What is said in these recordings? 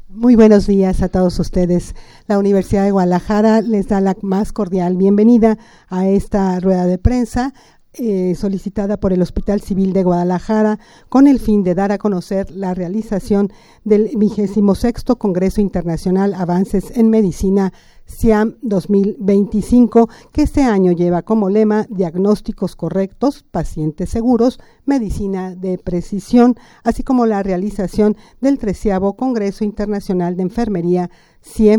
Muy buenos días a todos ustedes. La Universidad de Guadalajara les da la más cordial bienvenida a esta rueda de prensa solicitada por el Hospital Civil de Guadalajara con el fin de dar a conocer la realización del 26º Congreso Internacional Avances en Medicina CIAM 2025, que este año lleva como lema Diagnósticos correctos, pacientes seguros, medicina de precisión, así como la realización del 13º Congreso Internacional de Enfermería CIEM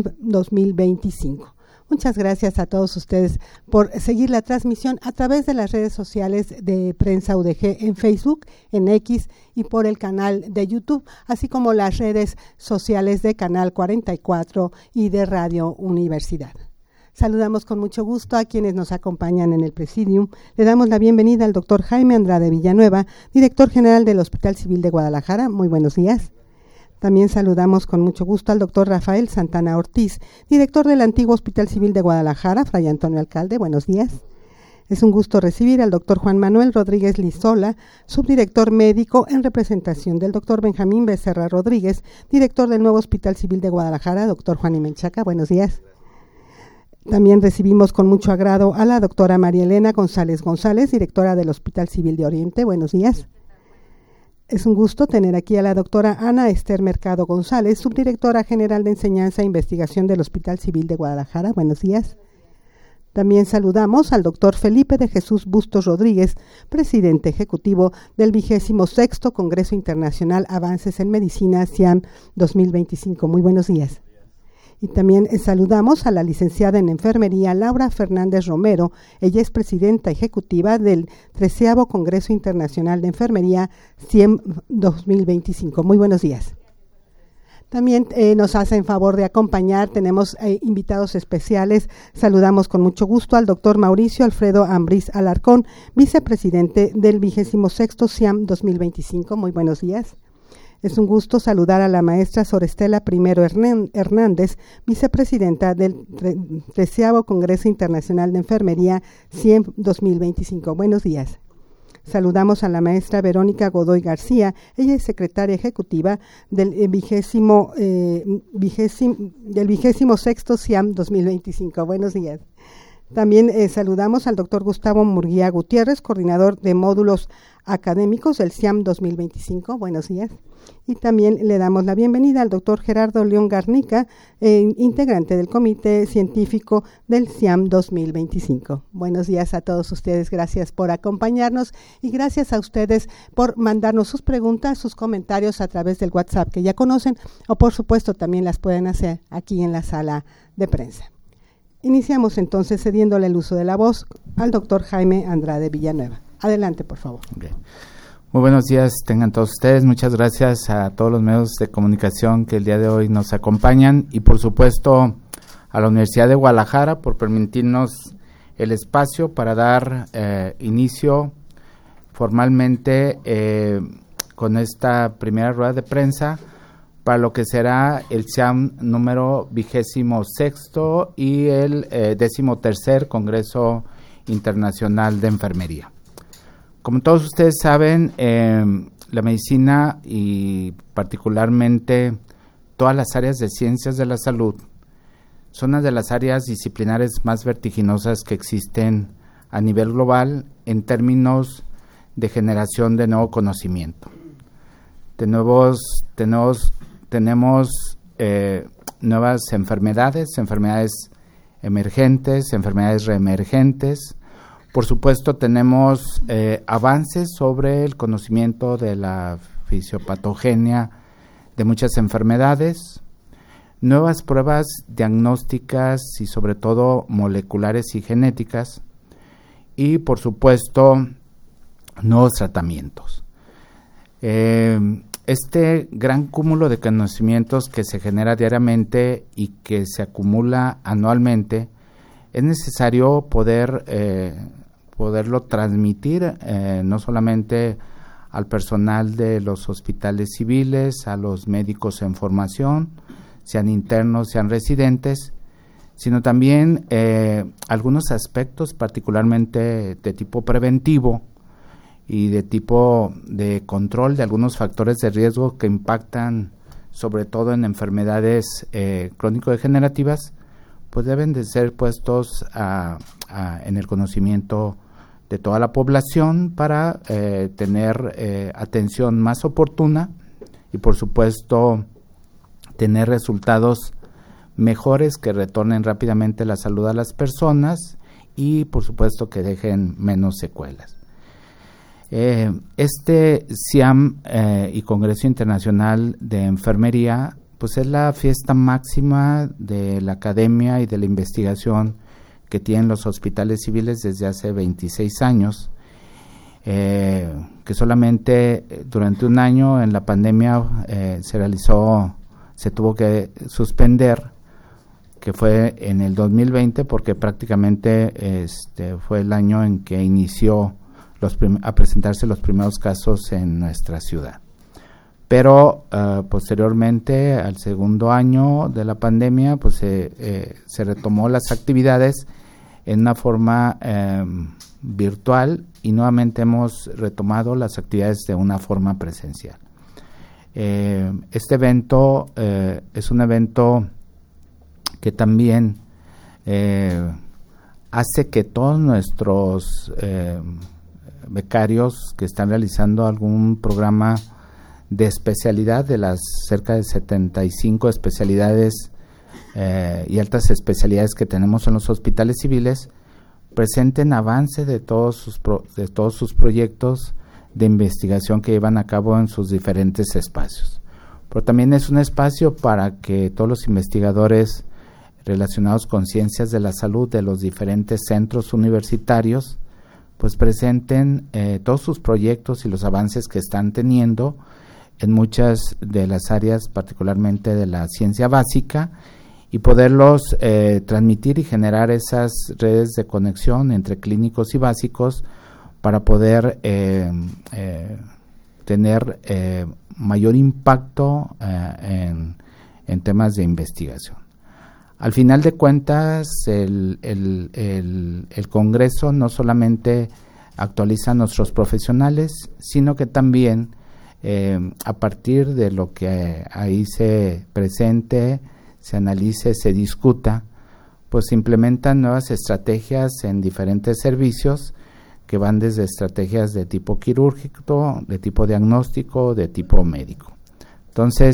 2025. Muchas gracias a todos ustedes por seguir la transmisión a través de las redes sociales de Prensa UDG en Facebook, en X y por el canal de YouTube, así como las redes sociales de Canal 44 y de Radio Universidad. Saludamos con mucho gusto a quienes nos acompañan en el Presidium. Le damos la bienvenida al doctor Jaime Andrade Villanueva, director general del Hospital Civil de Guadalajara. Muy buenos días. También saludamos con mucho gusto al doctor Rafael Santana Ortiz, director del antiguo Hospital Civil de Guadalajara, Fray Antonio Alcalde. Buenos días. Es un gusto recibir al doctor Juan Manuel Rodríguez Lizola, subdirector médico en representación del doctor Benjamín Becerra Rodríguez, director del nuevo Hospital Civil de Guadalajara. Doctor Juan Imenchaca, buenos días. También recibimos con mucho agrado a la doctora María Elena González González, directora del Hospital Civil de Oriente. Buenos días. Es un gusto tener aquí a la doctora Ana Esther Mercado González, subdirectora general de Enseñanza e Investigación del Hospital Civil de Guadalajara. Buenos días. También saludamos al doctor Felipe de Jesús Bustos Rodríguez, presidente ejecutivo del 26º Congreso Internacional Avances en Medicina CIAM 2025. Muy buenos días. Y también saludamos a la licenciada en Enfermería Laura Fernández Romero. Ella es presidenta ejecutiva del 13º Congreso Internacional de Enfermería CIEM 2025. Muy buenos días. También nos hacen favor de acompañar, tenemos invitados especiales. Saludamos con mucho gusto al doctor Mauricio Alfredo Ambriz Alarcón, vicepresidente del 26º CIAM 2025. Muy buenos días. Es un gusto saludar a la maestra Sorestela Primero Hernández, vicepresidenta del 13º Congreso Internacional de Enfermería CIEM 2025. Buenos días. Saludamos a la maestra Verónica Godoy García, ella es secretaria ejecutiva del 26º CIAM 2025. Buenos días. También saludamos al doctor Gustavo Murguía Gutiérrez, coordinador de módulos académicos del CIAM 2025. Buenos días. Y también le damos la bienvenida al doctor Gerardo León Garnica, integrante del Comité Científico del CIAM 2025. Buenos días a todos ustedes, gracias por acompañarnos y gracias a ustedes por mandarnos sus preguntas, sus comentarios a través del WhatsApp que ya conocen o por supuesto también las pueden hacer aquí en la sala de prensa. Iniciamos entonces cediéndole el uso de la voz al doctor Jaime Andrade Villanueva. Adelante, por favor. Okay. Muy buenos días, tengan todos ustedes. Muchas gracias a todos los medios de comunicación que el día de hoy nos acompañan y por supuesto a la Universidad de Guadalajara por permitirnos el espacio para dar inicio formalmente con esta primera rueda de prensa para lo que será el CIAM número 26º y el 13º Congreso Internacional de Enfermería. Como todos ustedes saben, la medicina y particularmente todas las áreas de ciencias de la salud son una de las áreas disciplinares más vertiginosas que existen a nivel global en términos de generación de nuevo conocimiento. Tenemos nuevas enfermedades emergentes, enfermedades reemergentes. Por supuesto, tenemos avances sobre el conocimiento de la fisiopatogenia de muchas enfermedades, nuevas pruebas diagnósticas y sobre todo moleculares y genéticas, y por supuesto, nuevos tratamientos. Este gran cúmulo de conocimientos que se genera diariamente y que se acumula anualmente, es necesario poderlo transmitir no solamente al personal de los hospitales civiles, a los médicos en formación, sean internos, sean residentes, sino también algunos aspectos particularmente de tipo preventivo y de tipo de control de algunos factores de riesgo que impactan sobre todo en enfermedades crónico-degenerativas, pues deben de ser puestos en el conocimiento de toda la población para tener atención más oportuna y, por supuesto, tener resultados mejores que retornen rápidamente la salud a las personas y, por supuesto, que dejen menos secuelas. Este CIAM y Congreso Internacional de Enfermería, pues es la fiesta máxima de la academia y de la investigación que tienen los hospitales civiles desde hace 26 años, que solamente durante un año en la pandemia se tuvo que suspender, que fue en el 2020, porque prácticamente fue el año en que inició a presentarse los primeros casos en nuestra ciudad. Pero posteriormente, al segundo año de la pandemia, pues se retomó las actividades en una forma virtual y nuevamente hemos retomado las actividades de una forma presencial. Este evento es un evento que también hace que todos nuestros becarios que están realizando algún programa de especialidad, de las cerca de 75 especialidades y altas especialidades que tenemos en los hospitales civiles, presenten avance de todos sus proyectos de investigación que llevan a cabo en sus diferentes espacios. Pero también es un espacio para que todos los investigadores relacionados con ciencias de la salud de los diferentes centros universitarios pues presenten todos sus proyectos y los avances que están teniendo en muchas de las áreas, particularmente de la ciencia básica, y poderlos transmitir y generar esas redes de conexión entre clínicos y básicos para poder tener mayor impacto en temas de investigación. Al final de cuentas, el Congreso no solamente actualiza a nuestros profesionales, sino que también a partir de lo que ahí se presente, se analice, se discuta, pues se implementan nuevas estrategias en diferentes servicios que van desde estrategias de tipo quirúrgico, de tipo diagnóstico, de tipo médico. Entonces,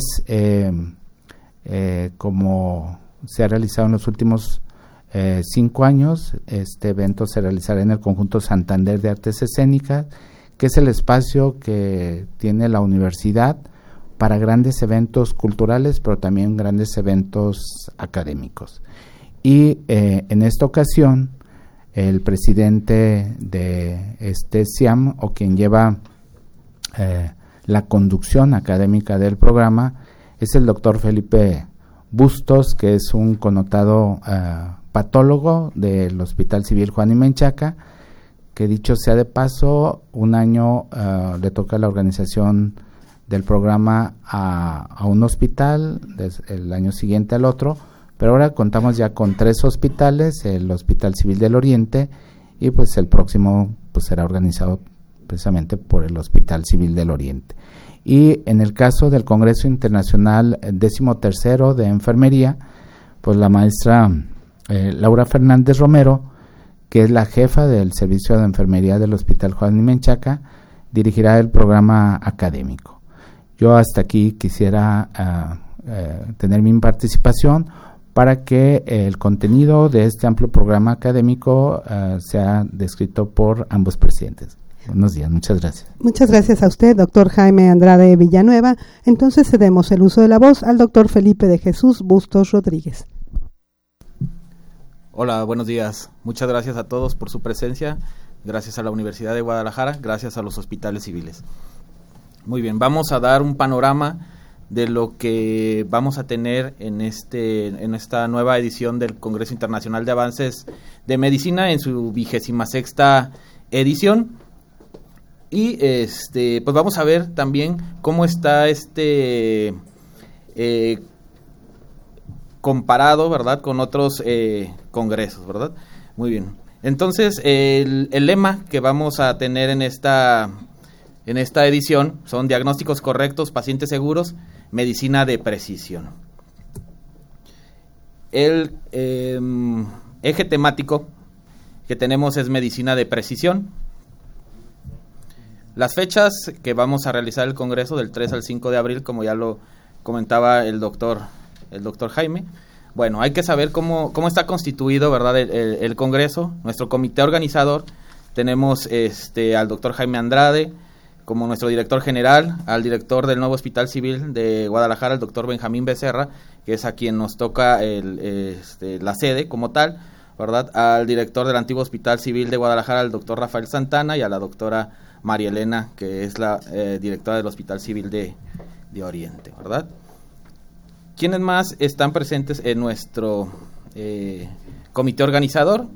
como se ha realizado en los últimos 5 años, este evento se realizará en el Conjunto Santander de Artes Escénicas, que es el espacio que tiene la universidad para grandes eventos culturales, pero también grandes eventos académicos. Y en esta ocasión, el presidente de este CIAM, o quien lleva la conducción académica del programa, es el doctor Felipe Bustos, que es un connotado patólogo del Hospital Civil Juan y Menchaca, que dicho sea de paso, un año le toca la organización del programa a un hospital, el año siguiente al otro, pero ahora contamos ya con 3 hospitales, el Hospital Civil del Oriente, y pues el próximo pues será organizado precisamente por el Hospital Civil del Oriente. Y en el caso del Congreso Internacional 13º de Enfermería, pues la maestra Laura Fernández Romero, que es la jefa del Servicio de Enfermería del Hospital Juan y Menchaca, dirigirá el programa académico. Yo hasta aquí quisiera tener mi participación para que el contenido de este amplio programa académico sea descrito por ambos presidentes. Buenos días, muchas gracias. Muchas gracias a usted, doctor Jaime Andrade Villanueva. Entonces cedemos el uso de la voz al doctor Felipe de Jesús Bustos Rodríguez. Hola, buenos días. Muchas gracias a todos por su presencia. Gracias a la Universidad de Guadalajara, gracias a los hospitales civiles. Muy bien, vamos a dar un panorama de lo que vamos a tener en esta nueva edición del Congreso Internacional de Avances de Medicina en su 26ª edición. Y pues vamos a ver también cómo está comparado, ¿verdad?, con otros congresos, ¿verdad? Muy bien. Entonces, el lema que vamos a tener en esta edición son diagnósticos correctos, pacientes seguros, medicina de precisión. El eje temático que tenemos es medicina de precisión. Las fechas que vamos a realizar el congreso del 3 al 5 de abril, como ya lo comentaba el doctor Jaime. Bueno, hay que saber cómo está constituido, ¿verdad?, el congreso. Nuestro comité organizador, tenemos al doctor Jaime Andrade como nuestro director general, al director del nuevo Hospital Civil de Guadalajara, el doctor Benjamín Becerra, que es a quien nos toca la sede como tal, ¿verdad?, al director del antiguo Hospital Civil de Guadalajara, el doctor Rafael Santana, y a la doctora María Elena, que es la directora del Hospital Civil de Oriente, ¿verdad? ¿Quiénes más están presentes en nuestro comité organizador?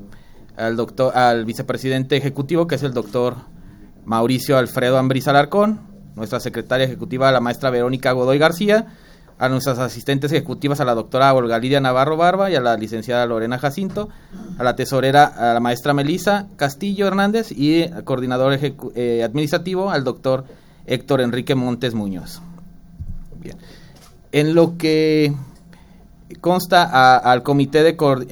Al vicepresidente ejecutivo, que es el doctor Mauricio Alfredo Ambriz Alarcón, nuestra secretaria ejecutiva, la maestra Verónica Godoy García, a nuestras asistentes ejecutivas, a la doctora Olga Lidia Navarro Barba y a la licenciada Lorena Jacinto, a la tesorera, a la maestra Melisa Castillo Hernández, y al coordinador administrativo, al doctor Héctor Enrique Montes Muñoz. Bien. En lo que consta al comité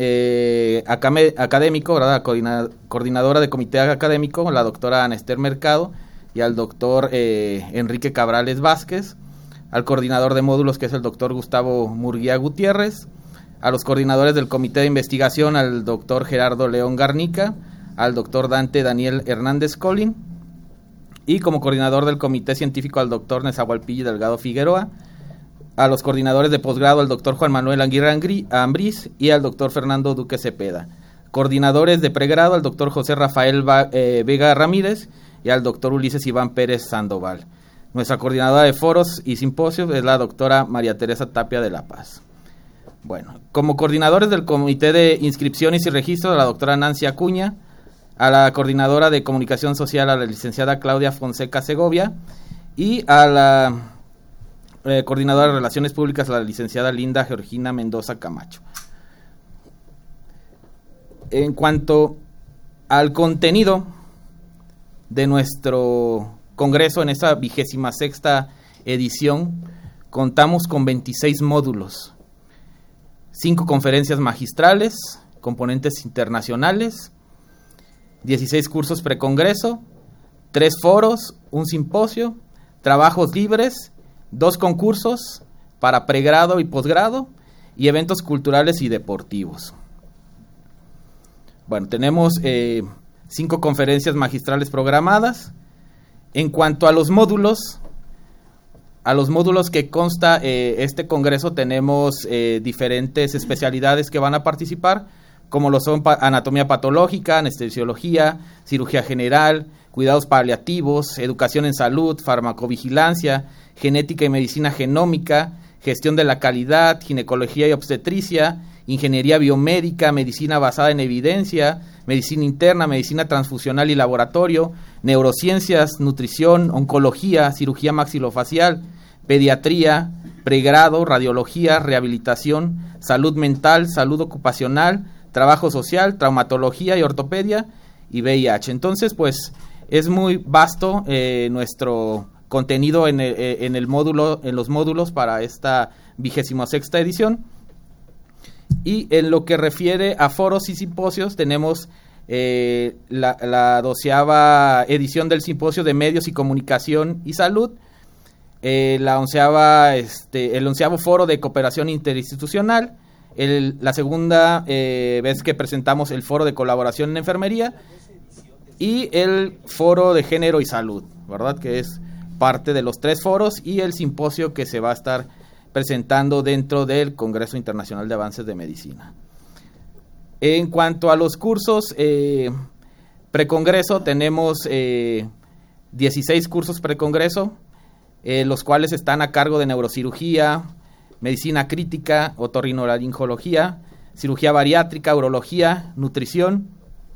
académico, ¿verdad?, la coordinadora de comité académico, la doctora Ana Esther Mercado, y al doctor Enrique Cabrales Vázquez, al coordinador de módulos, que es el doctor Gustavo Murguía Gutiérrez, a los coordinadores del comité de investigación, al doctor Gerardo León Garnica, al doctor Dante Daniel Hernández Colín, y como coordinador del comité científico al doctor Nezahualpilli Delgado Figueroa, a los coordinadores de posgrado, al doctor Juan Manuel Aguirre Ambriz y al doctor Fernando Duque Cepeda. Coordinadores de pregrado, al doctor José Rafael Vega Ramírez y al doctor Ulises Iván Pérez Sandoval. Nuestra coordinadora de foros y simposios es la doctora María Teresa Tapia de la Paz. Bueno, como coordinadores del comité de inscripciones y registros, a la doctora Nancy Acuña, a la coordinadora de comunicación social, a la licenciada Claudia Fonseca Segovia, y a la coordinadora de relaciones públicas, la licenciada Linda Georgina Mendoza Camacho. En cuanto al contenido de nuestro congreso en esta 26ª edición, contamos con 26 módulos, 5 conferencias magistrales, componentes internacionales, 16 cursos precongreso, 3 foros, un simposio, trabajos libres, 2 concursos para pregrado y posgrado y eventos culturales y deportivos. Bueno, tenemos 5 conferencias magistrales programadas. En cuanto a los módulos que consta este congreso, tenemos diferentes especialidades que van a participar, como lo son anatomía patológica, anestesiología, cirugía general, cuidados paliativos, educación en salud, farmacovigilancia, genética y medicina genómica, gestión de la calidad, ginecología y obstetricia, ingeniería biomédica, medicina basada en evidencia, medicina interna, medicina transfusional y laboratorio, neurociencias, nutrición, oncología, cirugía maxilofacial, pediatría, pregrado, radiología, rehabilitación, salud mental, salud ocupacional, trabajo social, traumatología y ortopedia y VIH. Entonces, pues es muy vasto nuestro contenido en los módulos para esta 26ª edición. Y en lo que refiere a foros y simposios, tenemos la 12ª edición del simposio de medios y comunicación y salud, el 11º foro de cooperación interinstitucional, la segunda vez que presentamos el foro de colaboración en enfermería y el foro de género y salud, ¿verdad?, que es parte de los 3 foros, y el simposio que se va a estar presentando dentro del Congreso Internacional de Avances de Medicina. En cuanto a los cursos precongreso, tenemos 16 cursos precongreso, los cuales están a cargo de neurocirugía, medicina crítica, otorrinolaringología, cirugía bariátrica, urología, nutrición,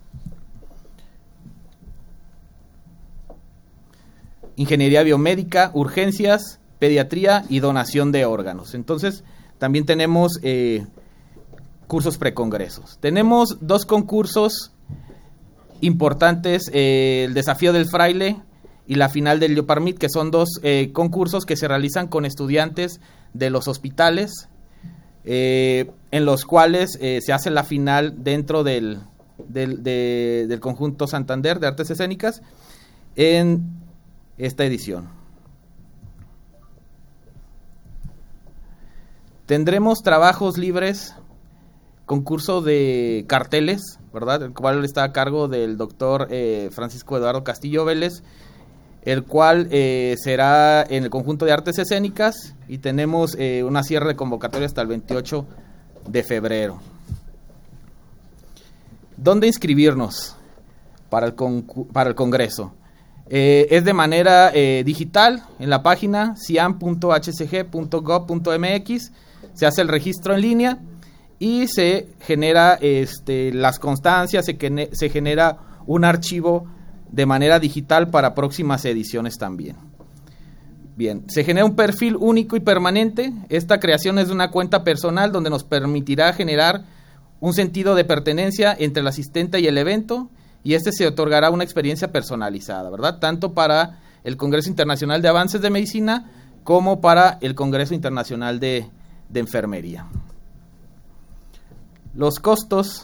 ingeniería biomédica, urgencias, pediatría y donación de órganos. Entonces, también tenemos cursos precongresos. Tenemos 2 concursos importantes, el Desafío del Fraile y la final del Leoparmit, que son dos concursos que se realizan con estudiantes de los hospitales, en los cuales se hace la final dentro del conjunto Santander de Artes Escénicas en esta edición. Tendremos trabajos libres, concurso de carteles, ¿verdad? El cual está a cargo del doctor Francisco Eduardo Castillo Vélez, el cual será en el conjunto de Artes Escénicas, y tenemos una cierre de convocatoria hasta el 28 de febrero. ¿Dónde inscribirnos para el congreso? Es de manera digital en la página ciam.hcg.gov.mx, se hace el registro en línea y se genera las constancias, se genera un archivo de manera digital para próximas ediciones también. Bien, se genera un perfil único y permanente. Esta creación es de una cuenta personal donde nos permitirá generar un sentido de pertenencia entre el asistente y el evento, y se otorgará una experiencia personalizada, ¿verdad? Tanto para el Congreso Internacional de Avances de Medicina como para el Congreso Internacional de Enfermería. Los costos.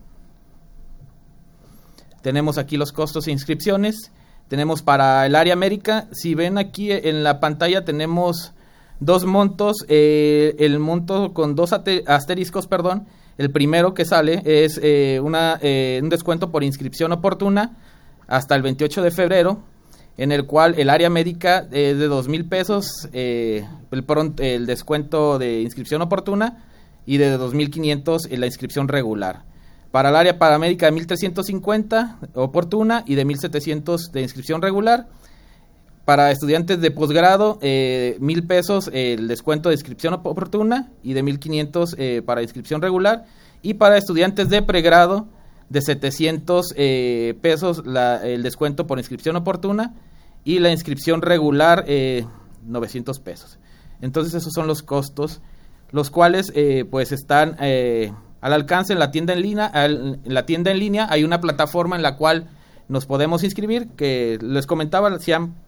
Tenemos aquí los costos e inscripciones. Tenemos para el área América, si ven aquí en la pantalla tenemos dos montos, el monto con dos asteriscos, el primero que sale es un descuento por inscripción oportuna hasta el 28 de febrero, en el cual el área médica es de 2,000 pesos, el descuento de inscripción oportuna, y de 2,500 en la inscripción regular. Para el área paramédica de 1,350 oportuna y de 1,700 de inscripción regular. Para estudiantes de posgrado, 1,000 pesos el descuento de inscripción oportuna y de 1,500 para inscripción regular. Y para estudiantes de pregrado, de 700 pesos el descuento por inscripción oportuna y la inscripción regular 900 pesos. Entonces esos son los costos, los cuales pues están al alcance en la tienda en línea. En la tienda en línea hay una plataforma en la cual nos podemos inscribir, que les comentaba,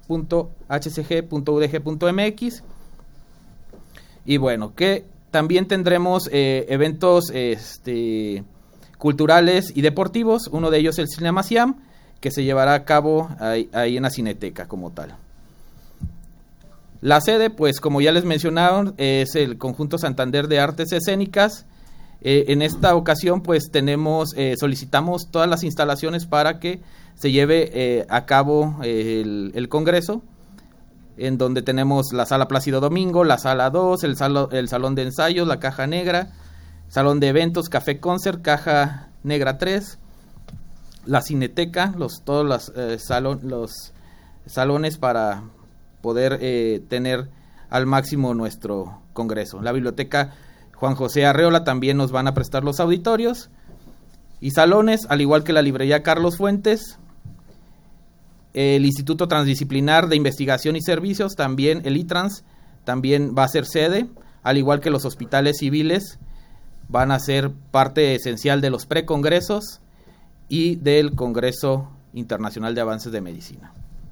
ciam.hcg.udg.mx. Y bueno, que también tendremos eventos culturales y deportivos. Uno de ellos el Cinema Ciam, que se llevará a cabo ahí en la Cineteca como tal. La sede, pues como ya les mencionaron, es el Conjunto Santander de Artes Escénicas. En esta ocasión pues solicitamos todas las instalaciones para que se lleve a cabo el congreso, en donde tenemos la sala Plácido Domingo, la sala 2, el salón de ensayos, la caja negra, salón de eventos, café concert, caja negra 3, la cineteca, todos los salones para poder tener al máximo nuestro congreso. La biblioteca Juan José Arreola también nos van a prestar los auditorios y salones, al igual que la librería Carlos Fuentes. El Instituto Transdisciplinar de Investigación y Servicios, también el ITRANS, también va a ser sede, al igual que los hospitales civiles van a ser parte esencial de los precongresos y del Congreso Internacional de Avances de Medicina.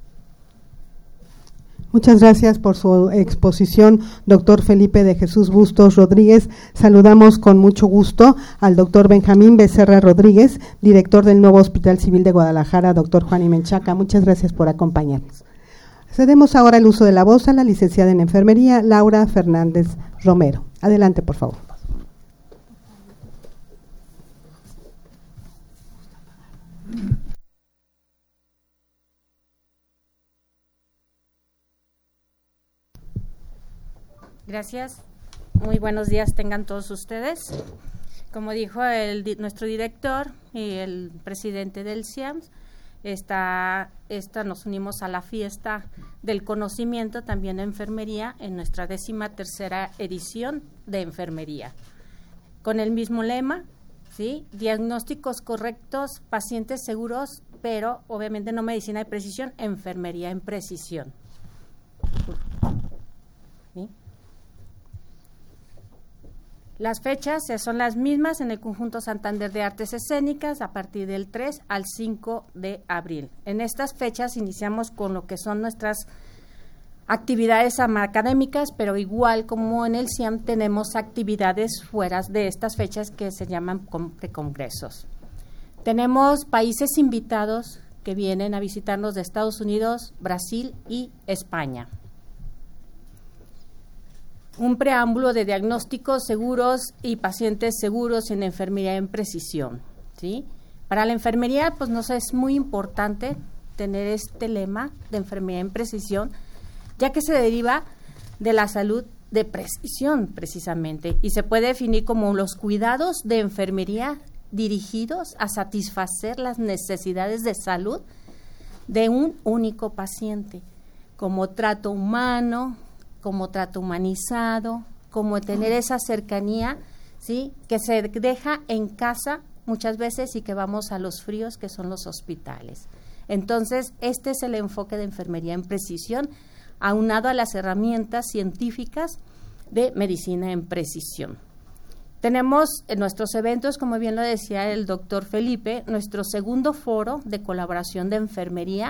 Muchas gracias por su exposición, doctor Felipe de Jesús Bustos Rodríguez. Saludamos con mucho gusto al doctor Benjamín Becerra Rodríguez, director del nuevo Hospital Civil de Guadalajara, doctor Juan y Menchaca. Muchas gracias por acompañarnos. Cedemos ahora el uso de la voz a la licenciada en Enfermería, Laura Fernández Romero. Adelante, por favor. Gracias. Muy buenos días tengan todos ustedes. Como dijo nuestro director y el presidente del CIAM, nos unimos a la fiesta del conocimiento también de enfermería en nuestra 13ª edición de enfermería. Con el mismo lema, ¿sí? Diagnósticos correctos, pacientes seguros, pero obviamente no medicina de precisión, enfermería en precisión. ¿Sí? Las fechas son las mismas en el Conjunto Santander de Artes Escénicas a partir del 3 al 5 de abril. En estas fechas iniciamos con lo que son nuestras actividades académicas, pero igual como en el CIAM tenemos actividades fuera de estas fechas que se llaman congresos. Tenemos países invitados que vienen a visitarnos de Estados Unidos, Brasil y España. Un preámbulo de diagnósticos seguros y pacientes seguros en enfermería en precisión, ¿sí? Para la enfermería, pues nos es muy importante tener este lema de enfermería en precisión, ya que se deriva de la salud de precisión, precisamente, y se puede definir como los cuidados de enfermería dirigidos a satisfacer las necesidades de salud de un único paciente, como trato humano, como trato humanizado, como tener esa cercanía, ¿sí?, que se deja en casa muchas veces y que vamos a los fríos que son los hospitales. Entonces, este es el enfoque de enfermería en precisión, aunado a las herramientas científicas de medicina en precisión. Tenemos en nuestros eventos, como bien lo decía el doctor Felipe, nuestro segundo foro de colaboración de enfermería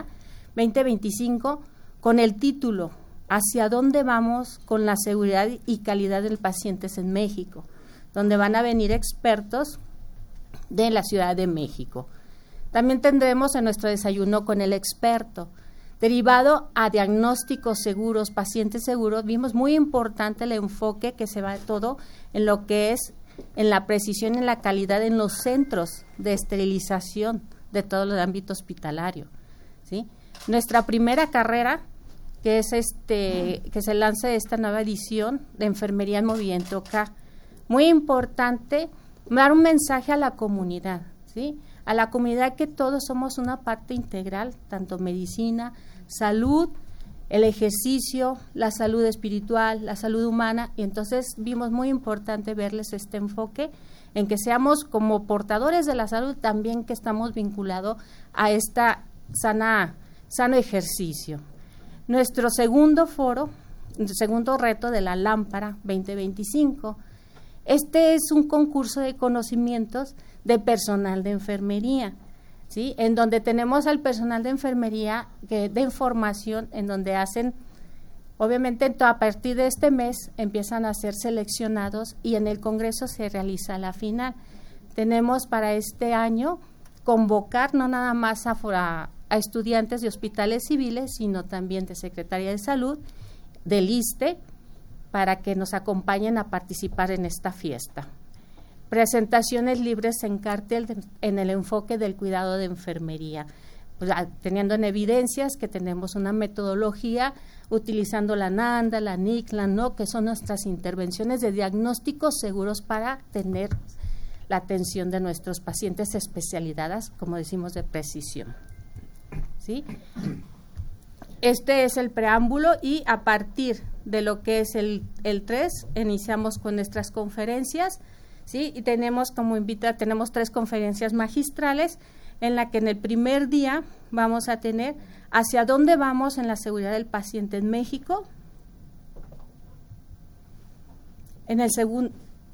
2025 con el título ¿Hacia dónde vamos con la seguridad y calidad de pacientes en México?, donde van a venir expertos de la Ciudad de México. También tendremos en nuestro desayuno con el experto. Derivado a diagnósticos seguros, pacientes seguros, vimos muy importante el enfoque que se va todo en lo que es en la precisión y en la calidad en los centros de esterilización de todo el ámbito hospitalario, ¿sí? Nuestra primera carrera, que es que se lanza esta nueva edición de Enfermería en Movimiento K. Muy importante dar un mensaje a la comunidad, ¿sí? A la comunidad que todos somos una parte integral, tanto medicina, salud, el ejercicio, la salud espiritual, la salud humana, y entonces vimos muy importante verles este enfoque en que seamos como portadores de la salud, también que estamos vinculados a esta sano ejercicio. Nuestro segundo foro, segundo reto de la Lámpara 2025, este es un concurso de conocimientos de personal de enfermería, ¿sí?, en donde tenemos al personal de enfermería de formación, en donde hacen, obviamente a partir de este mes empiezan a ser seleccionados y en el congreso se realiza la final. Tenemos para este año convocar no nada más a estudiantes de hospitales civiles, sino también de Secretaría de Salud, del ISSSTE, para que nos acompañen a participar en esta fiesta. Presentaciones libres en cartel en el enfoque del cuidado de enfermería, pues, teniendo en evidencias que tenemos una metodología utilizando la NANDA, la NIC, la NOC, que son nuestras intervenciones de diagnósticos seguros para tener la atención de nuestros pacientes especializadas, como decimos, de precisión, ¿sí? Este es el preámbulo y a partir de lo que es el 3 iniciamos con nuestras conferencias, ¿sí? Y tenemos como tenemos 3 conferencias magistrales en la que en el primer día vamos a tener hacia dónde vamos en la seguridad del paciente en México. En el segundo,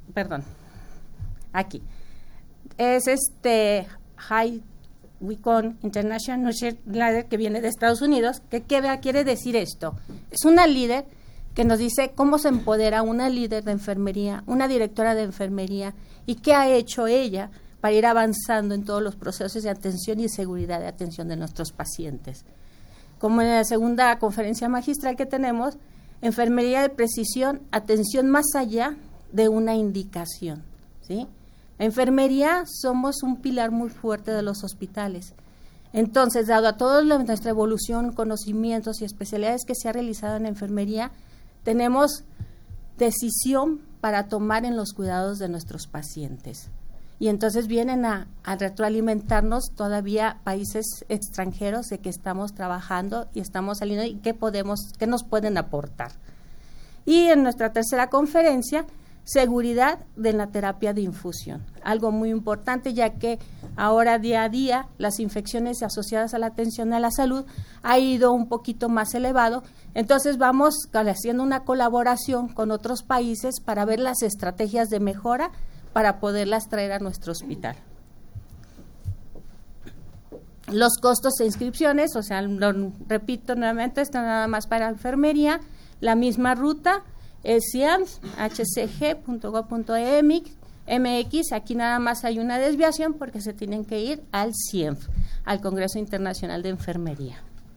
aquí es High Wicon International Nurse Leader, que viene de Estados Unidos. ¿Qué quiere decir esto? Es una líder que nos dice cómo se empodera una líder de enfermería, una directora de enfermería, y qué ha hecho ella para ir avanzando en todos los procesos de atención y seguridad de atención de nuestros pacientes. Como en la segunda conferencia magistral que tenemos, enfermería de precisión, atención más allá de una indicación, ¿sí? La enfermería somos un pilar muy fuerte de los hospitales. Entonces, dado a toda nuestra evolución, conocimientos y especialidades que se ha realizado en enfermería, tenemos decisión para tomar en los cuidados de nuestros pacientes. Y entonces vienen a retroalimentarnos todavía países extranjeros de que estamos trabajando y estamos saliendo y qué nos pueden aportar. Y en nuestra tercera conferencia, seguridad de la terapia de infusión, algo muy importante, ya que Ahora día a día las infecciones asociadas a la atención a la salud ha ido un poquito más elevado, entonces vamos haciendo una colaboración con otros países para ver las estrategias de mejora para poderlas traer a nuestro hospital. Los costos de inscripciones, o sea, lo repito nuevamente, está nada más para enfermería, la misma ruta es cienf.hcg.gov.mx, aquí nada más hay una desviación porque se tienen que ir al CIENF, al Congreso Internacional de Enfermería.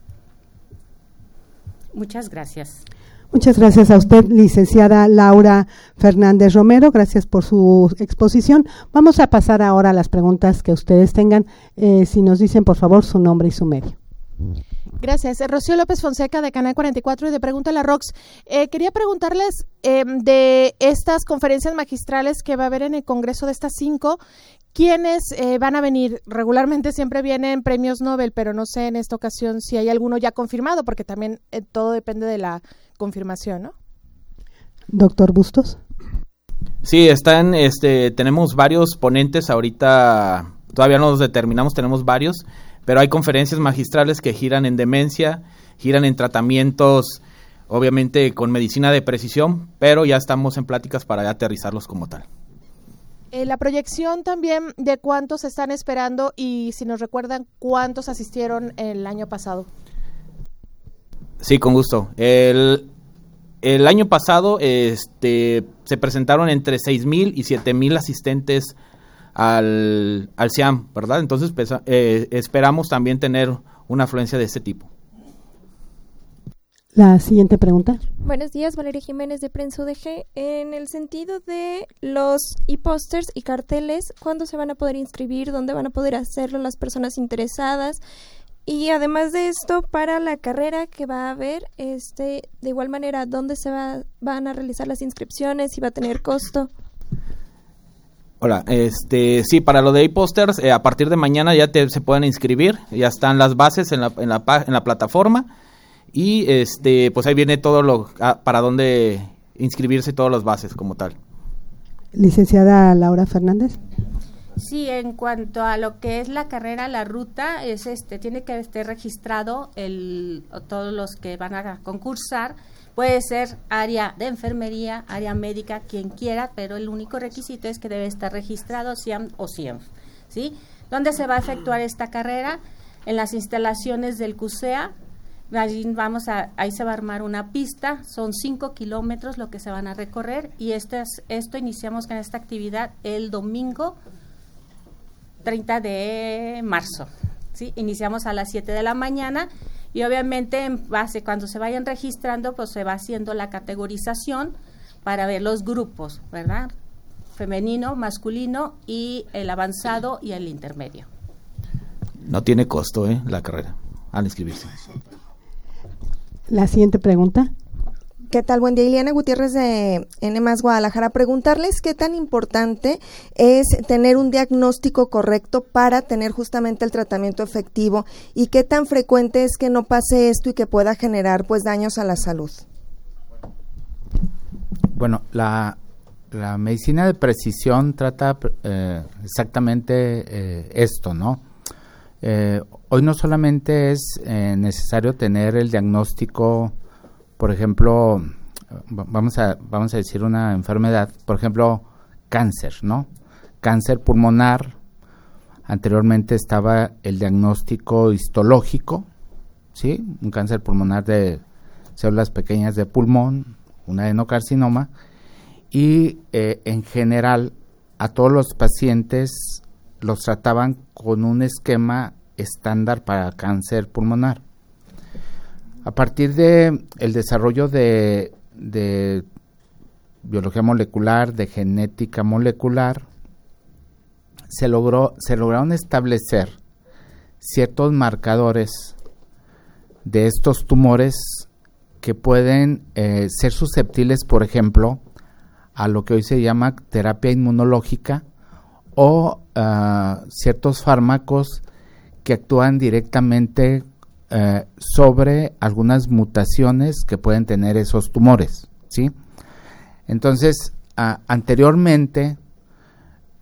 Muchas gracias. Muchas gracias a usted, licenciada Laura Fernández Romero, gracias por su exposición. Vamos a pasar ahora a las preguntas que ustedes tengan, si nos dicen por favor su nombre y su medio. Gracias. Rocío López Fonseca de Canal 44 y de Pregúntale a Rox. Quería preguntarles de estas conferencias magistrales que va a haber en el Congreso de estas 5, ¿quiénes van a venir? Regularmente siempre vienen premios Nobel, pero no sé en esta ocasión si hay alguno ya confirmado, porque también todo depende de la confirmación, ¿no? Doctor Bustos. Sí, tenemos varios ponentes ahorita, todavía no los determinamos, tenemos varios, pero hay conferencias magistrales que giran en demencia, giran en tratamientos, obviamente con medicina de precisión, pero ya estamos en pláticas para aterrizarlos como tal. La proyección también de cuántos están esperando y si nos recuerdan cuántos asistieron el año pasado. Sí, con gusto. El año pasado se presentaron entre 6,000 y 7,000 asistentes al CIAM, ¿verdad? Entonces esperamos también tener una afluencia de este tipo. La siguiente pregunta. Buenos días, Valeria Jiménez de Prensa UDG. En el sentido de los e-posters y carteles, ¿cuándo se van a poder inscribir? ¿Dónde van a poder hacerlo las personas interesadas? Y además de esto, para la carrera que va a haber, de igual manera, ¿dónde van a realizar las inscripciones? ¿Si va a tener costo? Hola, sí, para lo de e-posters, a partir de mañana ya se pueden inscribir, ya están las bases en la plataforma y pues ahí viene todo para dónde inscribirse, todas las bases como tal. Licenciada Laura Fernández. Sí, en cuanto a lo que es la carrera, la ruta, tiene que estar registrado todos los que van a concursar. Puede ser área de enfermería, área médica, quien quiera, pero el único requisito es que debe estar registrado CIAM o CIENF, ¿sí? ¿Dónde se va a efectuar esta carrera? En las instalaciones del CUSEA. Ahí se va a armar una pista, son 5 kilómetros lo que se van a recorrer y esto iniciamos con esta actividad el domingo 30 de marzo, ¿sí? Iniciamos a las 7 de la mañana y obviamente en base, cuando se vayan registrando, pues se va haciendo la categorización para ver los grupos, ¿verdad? Femenino, masculino y el avanzado y el intermedio. No tiene costo, la carrera, al inscribirse. La siguiente pregunta. ¿Qué tal? Buen día, Ileana Gutiérrez de N+ Guadalajara. Preguntarles qué tan importante es tener un diagnóstico correcto para tener justamente el tratamiento efectivo y qué tan frecuente es que no pase esto y que pueda generar pues daños a la salud. Bueno, la medicina de precisión trata exactamente esto, ¿no? Hoy no solamente es necesario tener el diagnóstico, por ejemplo, vamos a decir una enfermedad, por ejemplo, cáncer, ¿no? Cáncer pulmonar. Anteriormente estaba el diagnóstico histológico, ¿sí? Un cáncer pulmonar de células pequeñas de pulmón, un adenocarcinoma, y en general a todos los pacientes los trataban con un esquema estándar para cáncer pulmonar. A partir de el desarrollo de biología molecular, de genética molecular, se lograron establecer ciertos marcadores de estos tumores que pueden ser susceptibles, por ejemplo, a lo que hoy se llama terapia inmunológica o ciertos fármacos que actúan directamente sobre algunas mutaciones que pueden tener esos tumores, ¿sí? Entonces, anteriormente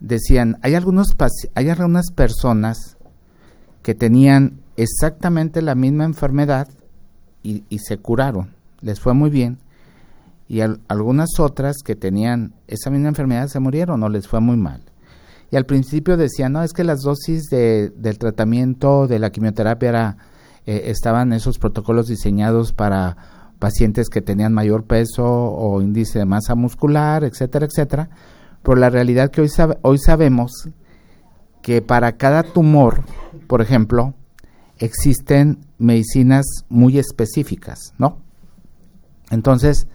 decían, hay algunas personas que tenían exactamente la misma enfermedad y se curaron, les fue muy bien, y algunas otras que tenían esa misma enfermedad se murieron o les fue muy mal. Y al principio decían, no, es que las dosis del tratamiento de la quimioterapia estaban esos protocolos diseñados para pacientes que tenían mayor peso o índice de masa muscular, etcétera, etcétera. Pero la realidad que hoy sabemos que para cada tumor, por ejemplo, existen medicinas muy específicas, ¿no? Entonces,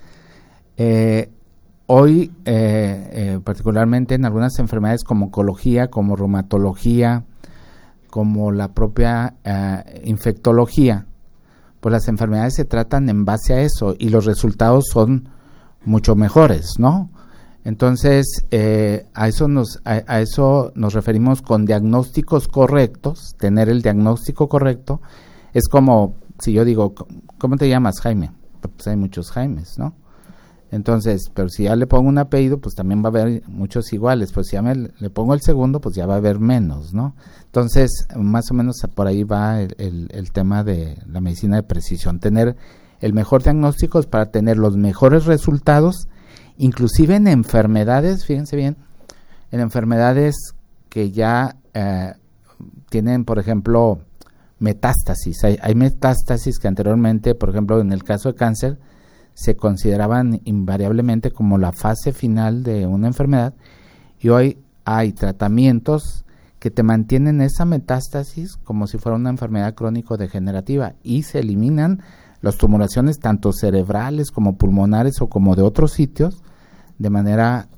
hoy, particularmente en algunas enfermedades como oncología, como reumatología, como la propia infectología, pues las enfermedades se tratan en base a eso y los resultados son mucho mejores, ¿no? Entonces, a eso nos referimos con diagnósticos correctos. Tener el diagnóstico correcto es como si yo digo, ¿cómo te llamas, Jaime? Pues hay muchos Jaimes, ¿no? Entonces, pero si ya le pongo un apellido, pues también va a haber muchos iguales. Pues si ya le pongo el segundo, pues ya va a haber menos, ¿no? Entonces, más o menos por ahí va el tema de la medicina de precisión. Tener el mejor diagnóstico es para tener los mejores resultados, inclusive en enfermedades, fíjense bien, en enfermedades que ya tienen, por ejemplo, metástasis. Hay metástasis que anteriormente, por ejemplo, en el caso de cáncer, se consideraban invariablemente como la fase final de una enfermedad, y hoy hay tratamientos que te mantienen esa metástasis como si fuera una enfermedad crónico-degenerativa y se eliminan las tumoraciones tanto cerebrales como pulmonares o como de otros sitios de manera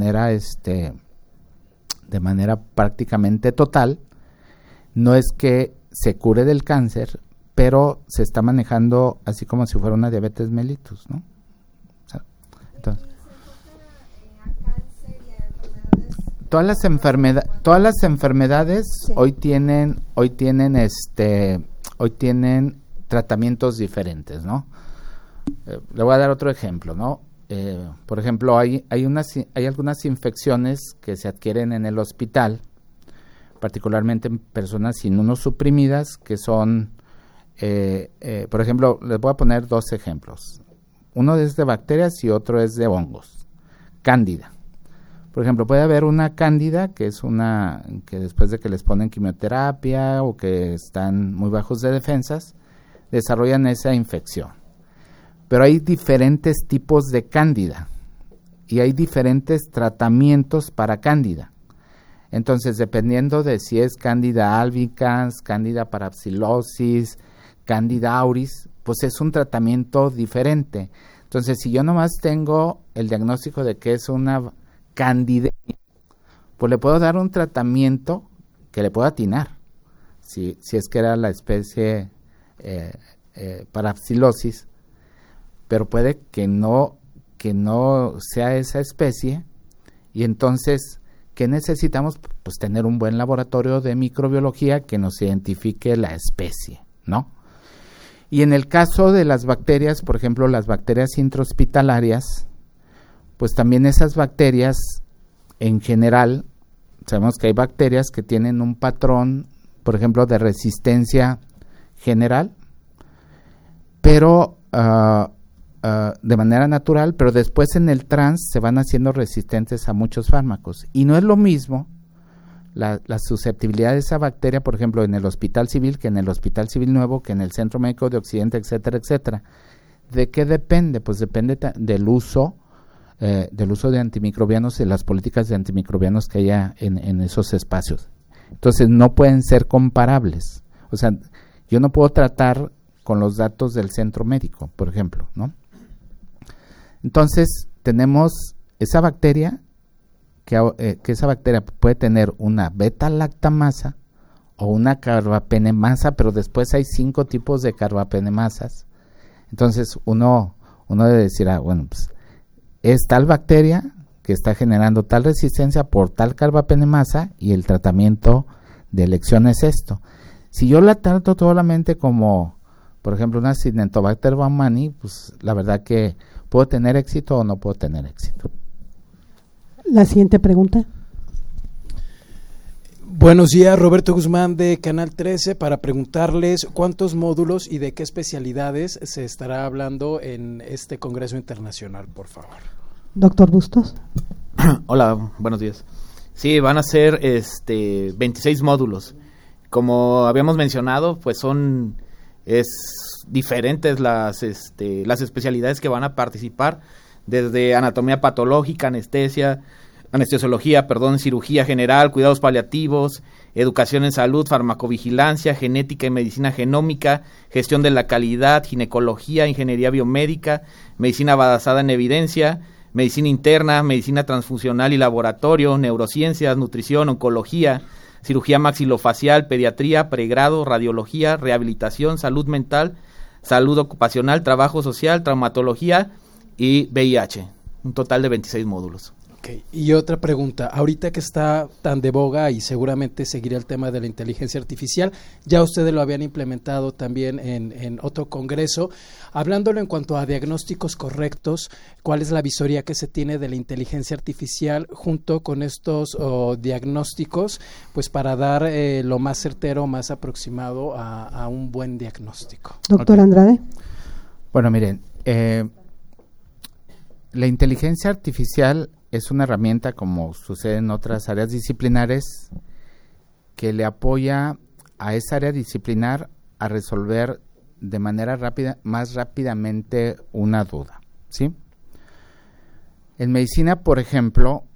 prácticamente total. No es que se cure del cáncer, pero se está manejando así como si fuera una diabetes mellitus, ¿no? O sea, entonces, todas las enfermedades sí. hoy tienen tratamientos diferentes, ¿no? Le voy a dar otro ejemplo, ¿no? Por ejemplo, hay algunas infecciones que se adquieren en el hospital, particularmente en personas inmunosuprimidas, que son por ejemplo, les voy a poner dos ejemplos. Uno es de bacterias y otro es de hongos. Cándida. Por ejemplo, puede haber una cándida que es una que después de que les ponen quimioterapia o que están muy bajos de defensas, desarrollan esa infección. Pero hay diferentes tipos de cándida y hay diferentes tratamientos para cándida. Entonces, dependiendo de si es cándida albicans, cándida parapsilosis, cándida auris, pues es un tratamiento diferente. Entonces, si yo nomás tengo el diagnóstico de que es una candidemia, pues le puedo dar un tratamiento que le puedo atinar. Si es que era la especie parapsilosis, pero puede que no sea esa especie, y entonces, ¿qué necesitamos? Pues tener un buen laboratorio de microbiología que nos identifique la especie, ¿no? Y en el caso de las bacterias, por ejemplo, las bacterias intrahospitalarias, pues también esas bacterias, en general, sabemos que hay bacterias que tienen un patrón, por ejemplo, de resistencia general, pero de manera natural, pero después en el trans se van haciendo resistentes a muchos fármacos. Y no es lo mismo la susceptibilidad de esa bacteria, por ejemplo, en el Hospital Civil, que en el Hospital Civil Nuevo, que en el Centro Médico de Occidente, etcétera, etcétera. ¿De qué depende? Pues depende del uso de antimicrobianos y las políticas de antimicrobianos que haya en esos espacios. Entonces, no pueden ser comparables. O sea, yo no puedo tratar con los datos del centro médico, por ejemplo, ¿no? Entonces, tenemos esa bacteria, que esa bacteria puede tener una beta-lactamasa o una carbapenemasa, pero después hay 5 tipos de carbapenemasas. Entonces, uno debe decir, bueno, pues es tal bacteria que está generando tal resistencia por tal carbapenemasa y el tratamiento de elección es esto. Si yo la trato solamente como, por ejemplo, una Acinetobacter baumannii, pues la verdad que puedo tener éxito o no puedo tener éxito. La siguiente pregunta. Buenos días, Roberto Guzmán de Canal 13 para preguntarles cuántos módulos y de qué especialidades se estará hablando en este Congreso Internacional, por favor. Doctor Bustos. Hola, buenos días. Sí, van a ser 26 módulos. Como habíamos mencionado, pues es diferentes las especialidades que van a participar, desde anatomía patológica, anestesiología, cirugía general, cuidados paliativos, educación en salud, farmacovigilancia, genética y medicina genómica, gestión de la calidad, ginecología, ingeniería biomédica, medicina basada en evidencia, medicina interna, medicina transfusional y laboratorio, neurociencias, nutrición, oncología, cirugía maxilofacial, pediatría, pregrado, radiología, rehabilitación, salud mental, salud ocupacional, trabajo social, traumatología y VIH. Un total de 26 módulos. Okay. Y otra pregunta, ahorita que está tan de boga y seguramente seguirá el tema de la inteligencia artificial, ya ustedes lo habían implementado también en otro congreso, hablándolo en cuanto a diagnósticos correctos, ¿cuál es la visoría que se tiene de la inteligencia artificial junto con estos diagnósticos, pues para dar lo más certero, más aproximado a un buen diagnóstico? Doctor Andrade. Bueno, miren, la inteligencia artificial es una herramienta, como sucede en otras áreas disciplinares, que le apoya a esa área disciplinar a resolver de manera rápida, más rápidamente una duda, ¿sí? En medicina, por ejemplo,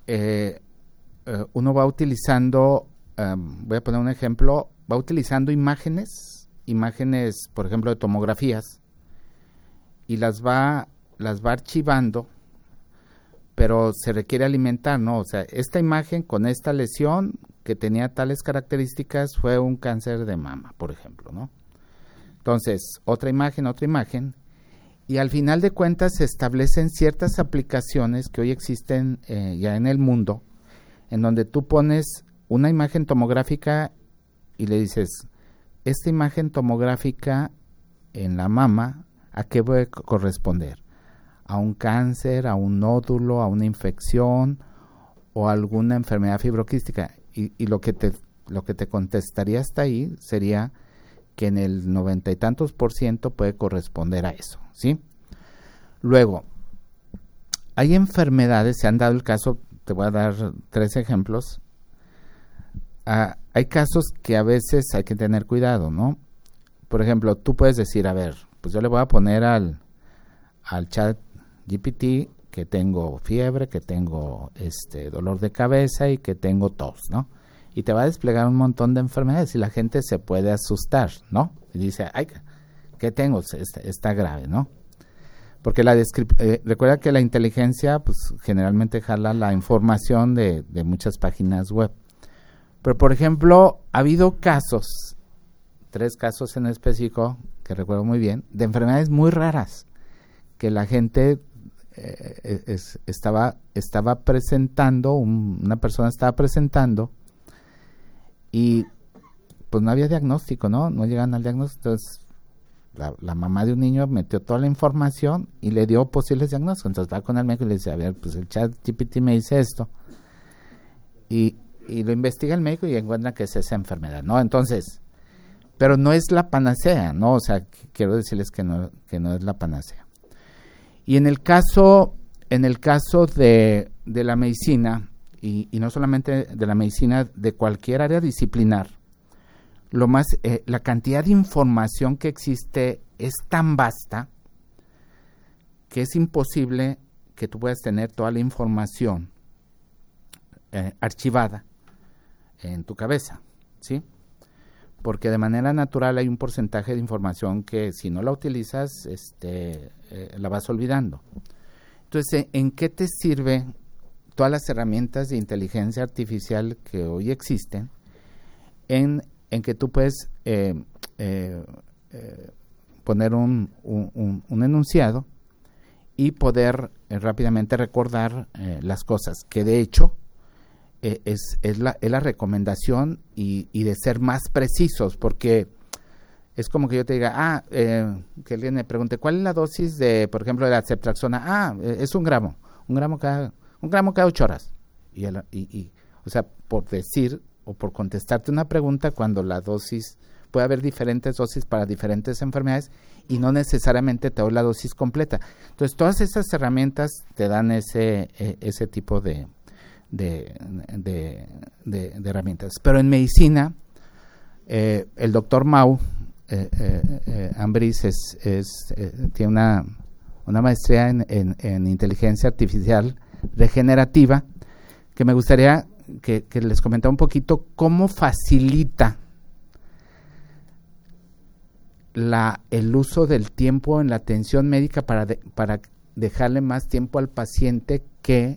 uno va utilizando, voy a poner un ejemplo, va utilizando imágenes, por ejemplo, de tomografías, y las va archivando, pero se requiere alimentar, ¿no? O sea, esta imagen con esta lesión que tenía tales características fue un cáncer de mama, por ejemplo, ¿no? Entonces, otra imagen, y al final de cuentas se establecen ciertas aplicaciones que hoy existen ya en el mundo, en donde tú pones una imagen tomográfica y le dices, esta imagen tomográfica en la mama, ¿a qué puede corresponder? A un cáncer, a un nódulo, a una infección o alguna enfermedad fibroquística, y lo que te contestaría hasta ahí sería que en el 90 y tantos % puede corresponder a eso, ¿sí? Luego, hay enfermedades, se han dado el caso, te voy a dar 3 ejemplos. Hay casos que a veces hay que tener cuidado, ¿no? Por ejemplo, tú puedes decir, a ver, pues yo le voy a poner al chat GPT que tengo fiebre, que tengo dolor de cabeza y que tengo tos, ¿no? Y te va a desplegar un montón de enfermedades y la gente se puede asustar, ¿no? Y dice, ay, ¿qué tengo? Está grave, ¿no? Porque recuerda que la inteligencia, pues generalmente jala la información de muchas páginas web. Pero, por ejemplo, ha habido 3 casos en específico, que recuerdo muy bien, de enfermedades muy raras, que la gente estaba presentando, una persona estaba presentando, y pues no había diagnóstico, ¿no? No llegan al diagnóstico. Entonces, la mamá de un niño metió toda la información y le dio posibles diagnósticos. Entonces va con el médico y le dice, a ver, pues el chat GPT me dice esto. Y lo investiga el médico y encuentra que es esa enfermedad, ¿no? Entonces, pero no es la panacea, ¿no? O sea, quiero decirles que no es la panacea. Y en el caso de la medicina, y no solamente de la medicina, de cualquier área disciplinar, la cantidad de información que existe es tan vasta que es imposible que tú puedas tener toda la información archivada en tu cabeza, ¿sí? Porque de manera natural hay un porcentaje de información que si no la utilizas, la vas olvidando. Entonces, ¿en qué te sirve todas las herramientas de inteligencia artificial que hoy existen en que tú puedes poner un enunciado y poder rápidamente recordar las cosas, que de hecho es la recomendación y de ser más precisos, porque es como que yo te diga, que alguien me pregunte, ¿cuál es la dosis de, por ejemplo, de la ceftriaxona? Es 1 gramo, un gramo cada 8 horas. O sea, por decir por contestarte una pregunta cuando la dosis, puede haber diferentes dosis para diferentes enfermedades y no necesariamente te doy la dosis completa. Entonces, todas esas herramientas te dan ese tipo de herramientas. Pero en medicina, el doctor Mau Ambriz tiene una maestría en inteligencia artificial regenerativa, que me gustaría que les comentara un poquito cómo facilita el uso del tiempo en la atención médica para dejarle más tiempo al paciente que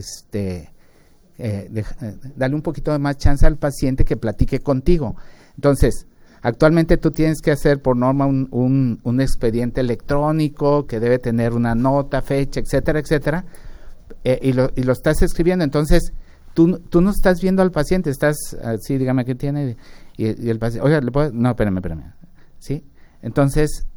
darle un poquito de más chance al paciente que platique contigo. Entonces, actualmente tú tienes que hacer por norma un expediente electrónico que debe tener una nota, fecha, etcétera, etcétera, y lo estás escribiendo. Entonces, tú no estás viendo al paciente, estás así, dígame qué tiene, y el paciente, oiga, ¿le puedo? No, espérame, ¿sí? Entonces,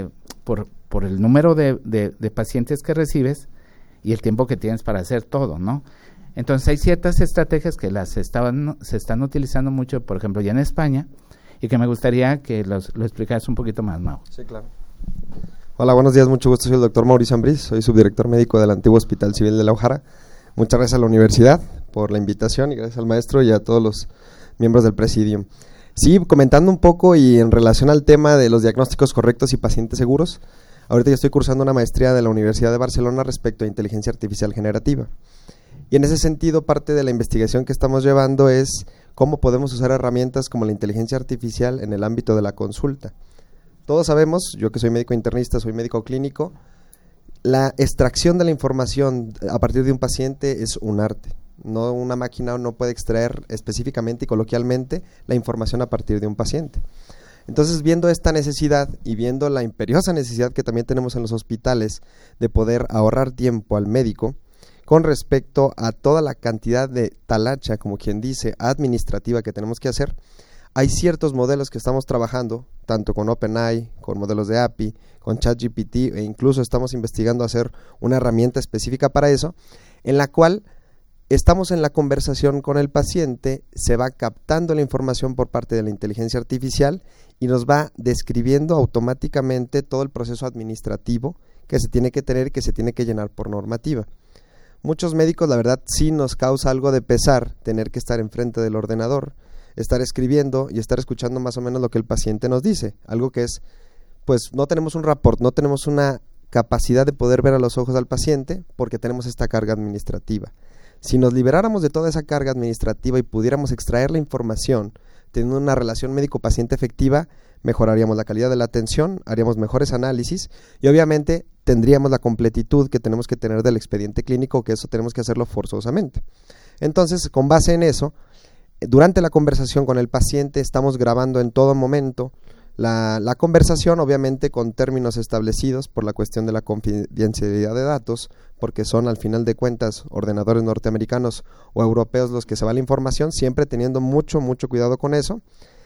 por el número de pacientes que recibes y el tiempo que tienes para hacer todo, ¿no? Entonces, hay ciertas estrategias que se están utilizando mucho, por ejemplo, ya en España, y que me gustaría que lo explicaras un poquito más, Mau. Sí, claro. Hola, buenos días, mucho gusto, soy el doctor Mauricio Ambriz, soy subdirector médico del antiguo Hospital Civil de La Ojara. Muchas gracias a la universidad por la invitación y gracias al maestro y a todos los miembros del presidium. Sí, comentando un poco y en relación al tema de los diagnósticos correctos y pacientes seguros, ahorita yo estoy cursando una maestría de la Universidad de Barcelona respecto a inteligencia artificial generativa. Y en ese sentido, parte de la investigación que estamos llevando es cómo podemos usar herramientas como la inteligencia artificial en el ámbito de la consulta. Todos sabemos, yo que soy médico internista, soy médico clínico, la extracción de la información a partir de un paciente es un arte. No, una máquina no puede extraer específicamente y coloquialmente la información a partir de un paciente. Entonces, viendo esta necesidad y viendo la imperiosa necesidad que también tenemos en los hospitales de poder ahorrar tiempo al médico con respecto a toda la cantidad de talacha, como quien dice, administrativa que tenemos que hacer, hay ciertos modelos que estamos trabajando, tanto con OpenAI, con modelos de API, con ChatGPT, e incluso estamos investigando hacer una herramienta específica para eso, en la cual estamos en la conversación con el paciente, se va captando la información por parte de la inteligencia artificial y nos va describiendo automáticamente todo el proceso administrativo que se tiene que tener y que se tiene que llenar por normativa. Muchos médicos, la verdad, sí nos causa algo de pesar tener que estar enfrente del ordenador, estar escribiendo y estar escuchando más o menos lo que el paciente nos dice, algo que es, pues no tenemos un rapport, no tenemos una capacidad de poder ver a los ojos al paciente porque tenemos esta carga administrativa. Si nos liberáramos de toda esa carga administrativa y pudiéramos extraer la información teniendo una relación médico-paciente efectiva, mejoraríamos la calidad de la atención, haríamos mejores análisis y obviamente tendríamos la completitud que tenemos que tener del expediente clínico, que eso tenemos que hacerlo forzosamente. Entonces, con base en eso, durante la conversación con el paciente estamos grabando en todo momento la conversación, obviamente con términos establecidos por la cuestión de la confidencialidad de datos, porque son al final de cuentas ordenadores norteamericanos o europeos los que se va la información, siempre teniendo mucho cuidado con eso.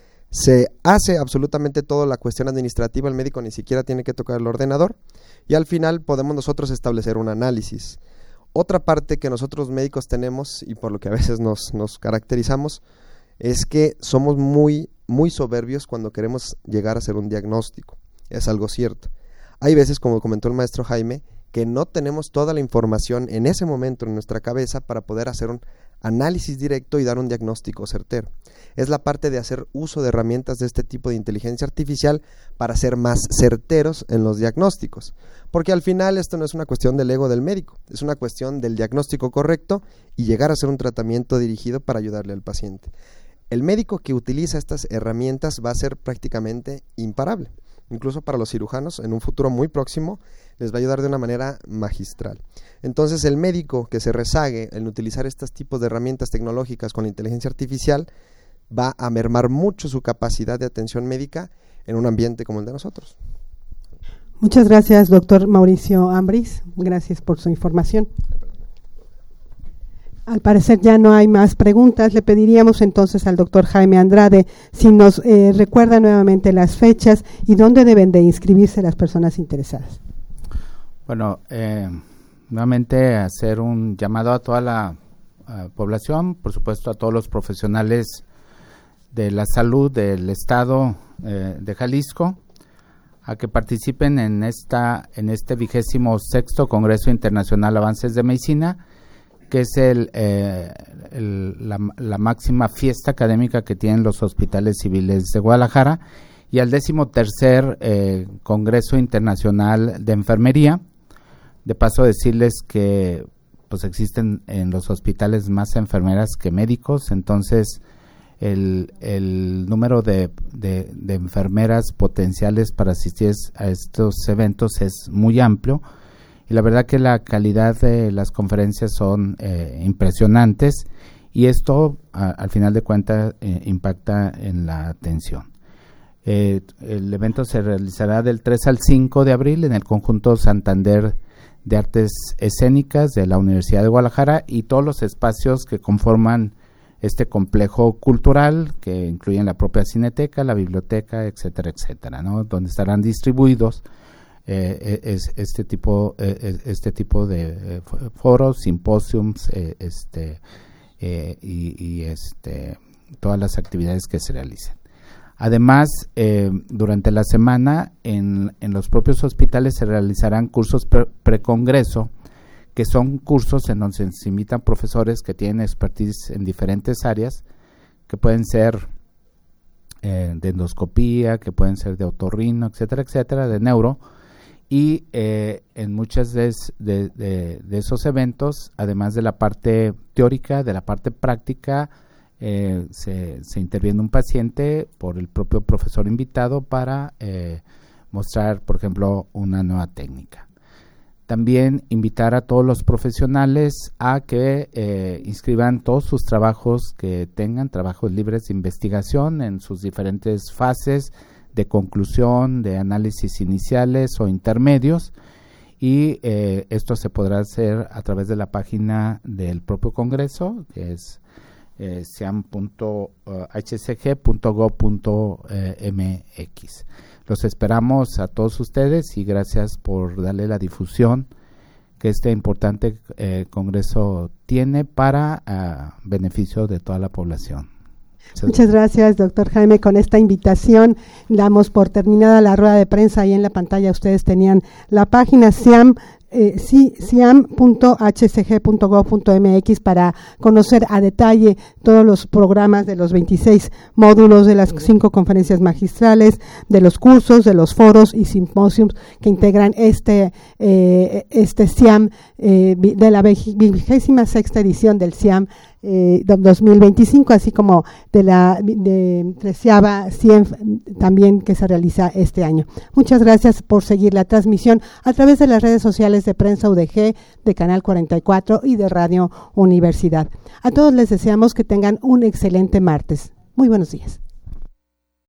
Se hace absolutamente todo la cuestión administrativa, el médico ni siquiera tiene que tocar el ordenador y al final podemos nosotros establecer un análisis. Otra parte que nosotros médicos tenemos y por lo que a veces nos caracterizamos es que somos muy soberbios cuando queremos llegar a hacer un diagnóstico. Es algo cierto. Hay veces, como comentó el maestro Jaime, que no tenemos toda la información en ese momento en nuestra cabeza para poder hacer un análisis directo y dar un diagnóstico certero. Es la parte de hacer uso de herramientas de este tipo de inteligencia artificial para ser más certeros en los diagnósticos. Porque al final esto no es una cuestión del ego del médico, es una cuestión del diagnóstico correcto y llegar a hacer un tratamiento dirigido para ayudarle al paciente. El médico que utiliza estas herramientas va a ser prácticamente imparable. Incluso para los cirujanos, en un futuro muy próximo, les va a ayudar de una manera magistral. Entonces, el médico que se rezague en utilizar estos tipos de herramientas tecnológicas con la inteligencia artificial va a mermar mucho su capacidad de atención médica en un ambiente como el de nosotros. Muchas gracias, doctor Mauricio Ambriz. Gracias por su información. Al parecer ya no hay más preguntas. Le pediríamos entonces al doctor Jaime Andrade si nos recuerda nuevamente las fechas y dónde deben de inscribirse las personas interesadas. Bueno, nuevamente hacer un llamado a toda la población, por supuesto a todos los profesionales de la Salud del Estado de Jalisco a que participen en este 26º Congreso Internacional Avances de Medicina, que es la máxima fiesta académica que tienen los hospitales civiles de Guadalajara, y al 13º Congreso Internacional de Enfermería. De paso, decirles que pues existen en los hospitales más enfermeras que médicos, entonces el número de enfermeras potenciales para asistir a estos eventos es muy amplio, y la verdad que la calidad de las conferencias son impresionantes, y esto al final de cuentas impacta en la atención. El evento se realizará del 3 al 5 de abril en el Conjunto Santander de Artes Escénicas de la Universidad de Guadalajara, y todos los espacios que conforman este complejo cultural, que incluyen la propia cineteca, la biblioteca, etcétera, etcétera, ¿no? Donde estarán distribuidos este tipo de foros, simposiums, y todas las actividades que se realicen. Además, durante la semana en los propios hospitales se realizarán cursos precongreso, que son cursos en donde se invitan profesores que tienen expertise en diferentes áreas, que pueden ser de endoscopía, que pueden ser de otorrino, etcétera, etcétera, de neuro, y en muchos de esos eventos, además de la parte teórica, de la parte práctica, se interviene un paciente por el propio profesor invitado para mostrar, por ejemplo, una nueva técnica. También invitar a todos los profesionales a que inscriban todos sus trabajos que tengan, trabajos libres de investigación en sus diferentes fases de conclusión, de análisis iniciales o intermedios, y esto se podrá hacer a través de la página del propio Congreso, que es ciam.hcg.gov.mx. Los esperamos a todos ustedes, y gracias por darle la difusión que este importante congreso tiene para beneficio de toda la población. Muchas gracias, doctor Jaime. Con esta invitación damos por terminada la rueda de prensa. Ahí en la pantalla ustedes tenían la página ciam.hcg.gov.mx para conocer a detalle todos los programas de los 26 módulos, de las 5 conferencias magistrales, de los cursos, de los foros y simposios que integran este CIAM de la 26ª edición del CIAM 2025, así como de la 13ª CIEM también, que se realiza este año. Muchas gracias por seguir la transmisión a través de las redes sociales de Prensa UDG, de Canal 44 y de Radio Universidad. A todos les deseamos que tengan un excelente martes. Muy buenos días.